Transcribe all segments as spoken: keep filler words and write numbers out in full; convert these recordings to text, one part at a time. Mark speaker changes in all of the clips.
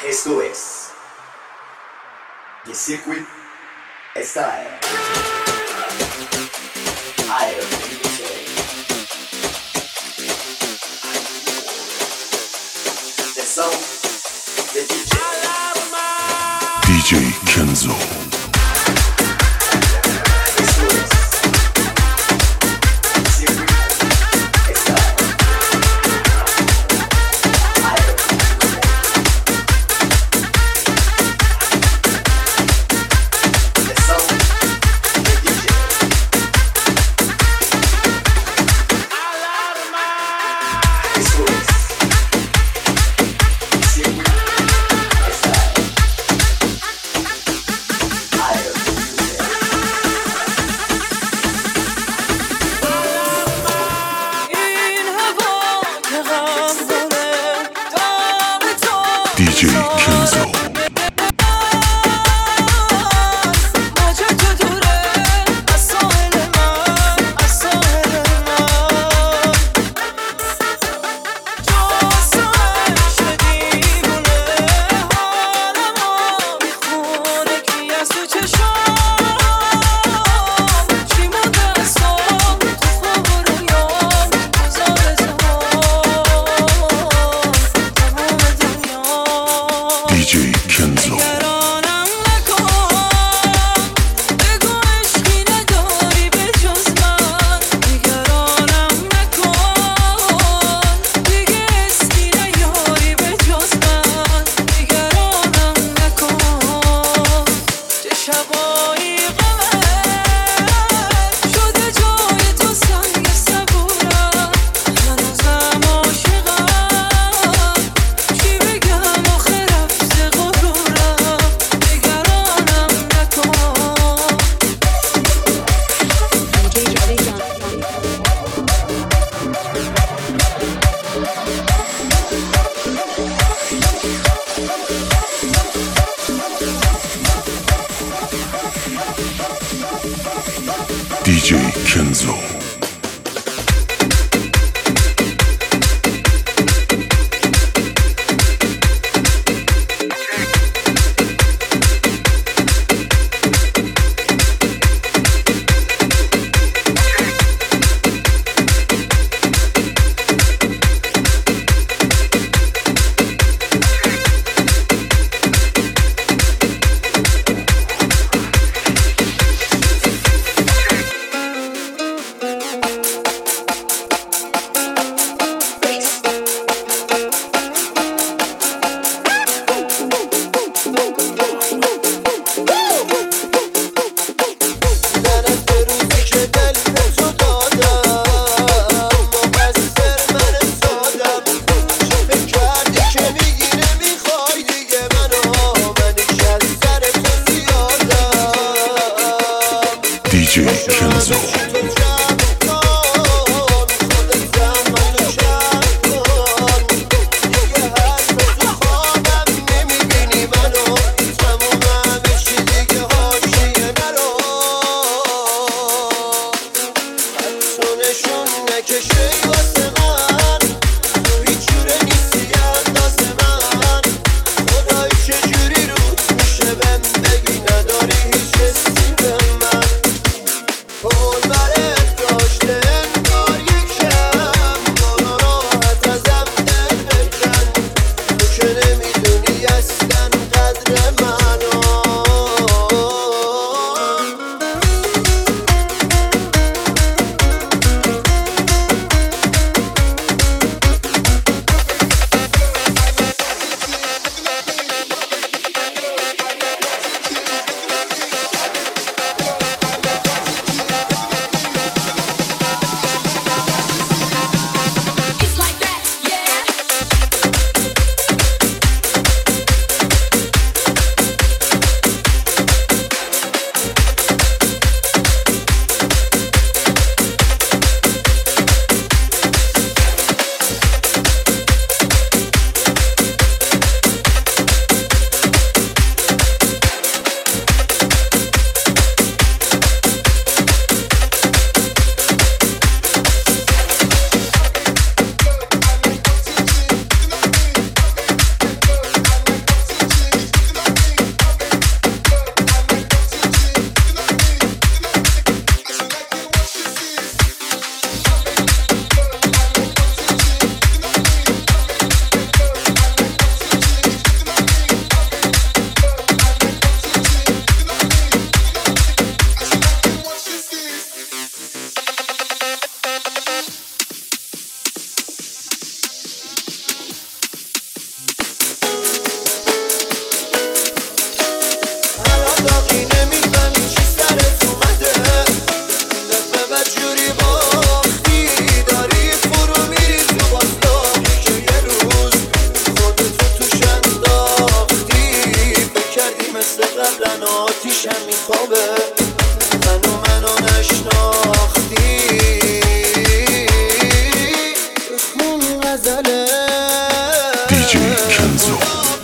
Speaker 1: Esto es The Circuit Style. Aero D J. The song, the D J.
Speaker 2: D J Kenzo. D J Kenzo. D J Kenzo. D J Kenzo.
Speaker 3: چشم میخوابه منو منو نشناختی خون غزله
Speaker 2: دیجی کنزو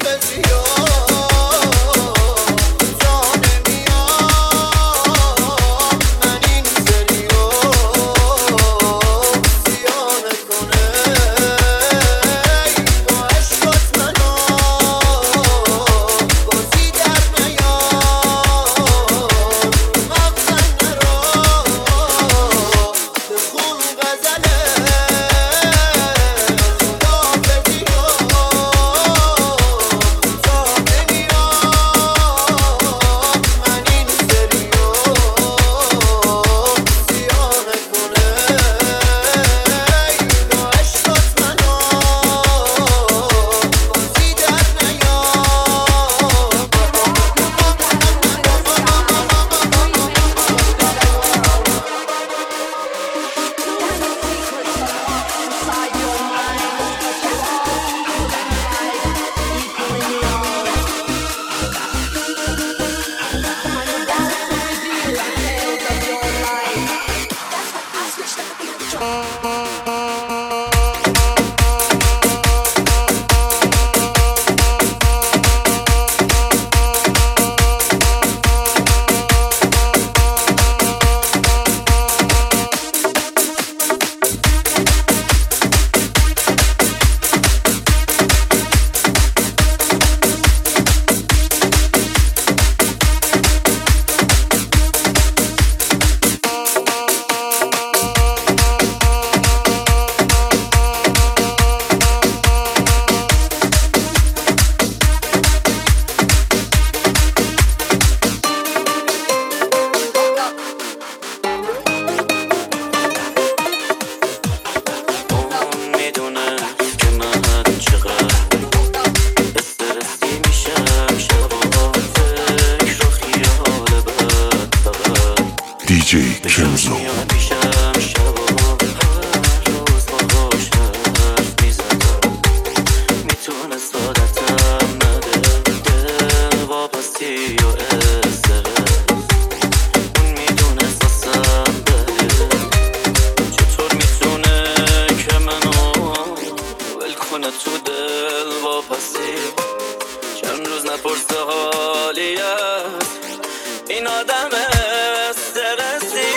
Speaker 2: دیجی کنزو
Speaker 3: این آدم استرسی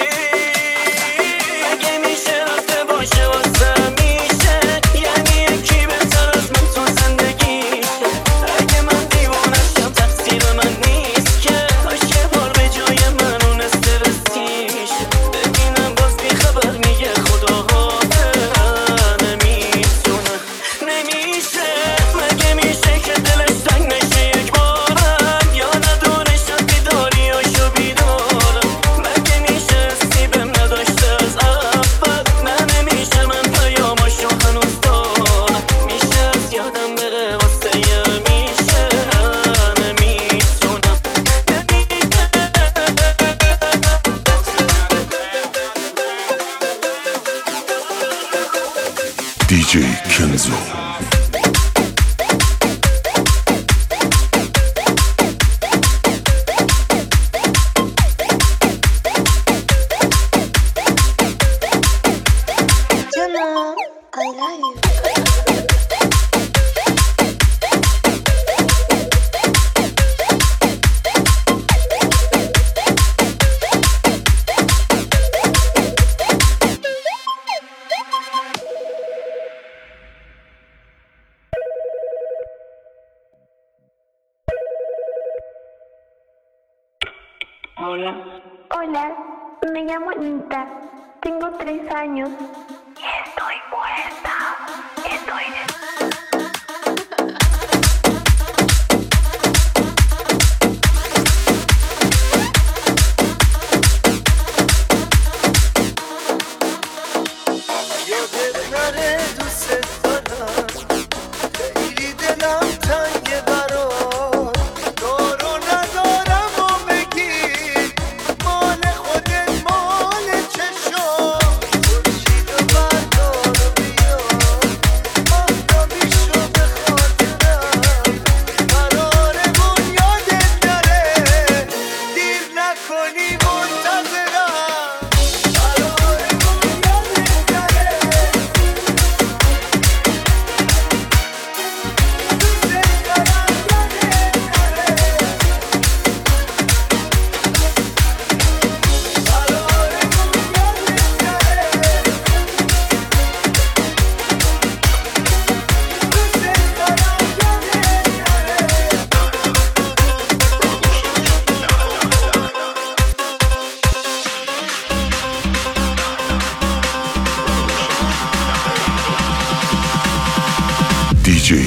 Speaker 3: اگه میشه رفته باشه واسه میشه یعنی یکی بهتر از من تو زندگیشه اگه من دیوانشم تقصیر من نیست که کاش یه بار به جای من اون استرسیشه ببینم باز بیخبر میگه خدا حافظ نمیتونه نمیشه مگه میشه که دلش تنگ نشه یک بارم یا ندونه شد بیداری هاشو بیدارم مگه میشه سیبم نداشته از اول نه نمیشه من پیاماشو هنوز دارم میشه از یادم بره واسه یه میشه نمیتونم
Speaker 2: دیجی کنزو
Speaker 4: Jenna, I love you.
Speaker 3: Hola.
Speaker 4: Hola, me llamo Anita, tengo tres años. Estoy muerta, estoy de...
Speaker 3: یادت نره دوست دارم خیلی دلم تنگه برات دارو ندارم و بگیر مال خودت مال چشم خورشید و بردار و بیار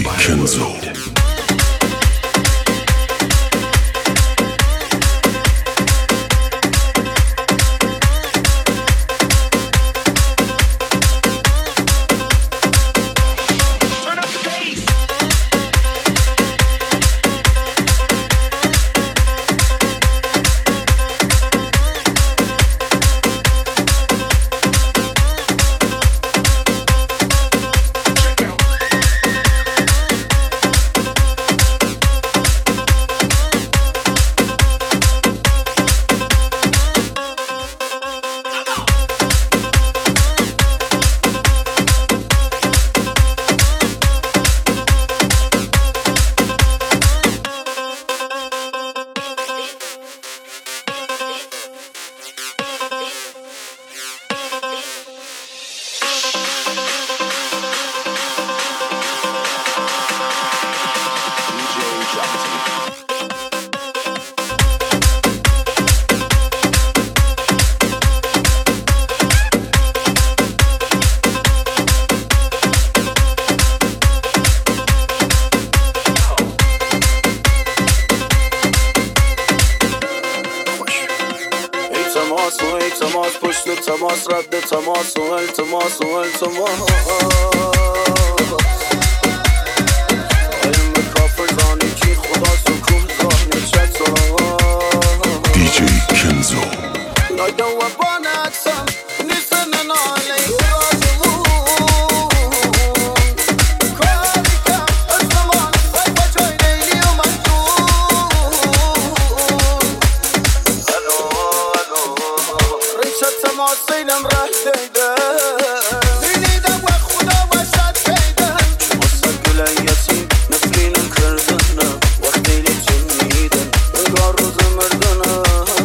Speaker 2: کنزو.
Speaker 3: تماس و التماس پشت تماس رد تماس و التماس و التماس علم کافر زانی کی خدا سکون زانی چطور
Speaker 2: دی جی کنزو.
Speaker 3: نایدم و بانکسم نیستن نالی راجمون کاری کم از زمان وی با جای لیلی و مجنون الو الو ریشه تماس سینم ره دیده بینیدم و خدا و شد کیدم مصد گله یتیم نفرینم کردنم وقتی لیچون میدن انگار روز مردنم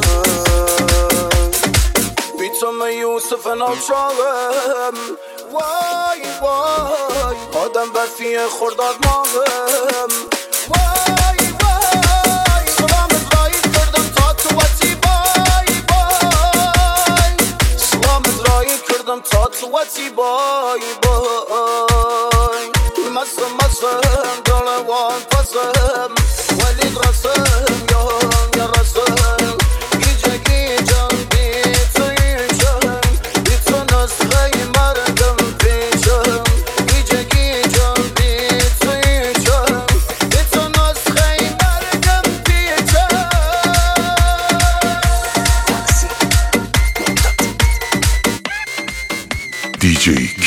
Speaker 3: بیتم یوسف نوچاهم وای وای آدم برفی خورداد ماهم وای وای سلام ازرائیل کردم تا تو وطی بای بای سلام ازرائیل کردم تا تو وطی بای بای مسم مسم دلوان پسم ولی رسم یا یا رسم گیجه گیجم بیتویشم بیتو نسخه مردم پیشم گیجه گیجم بیتویشم بیتو نسخه مردم پیشم
Speaker 2: دی جی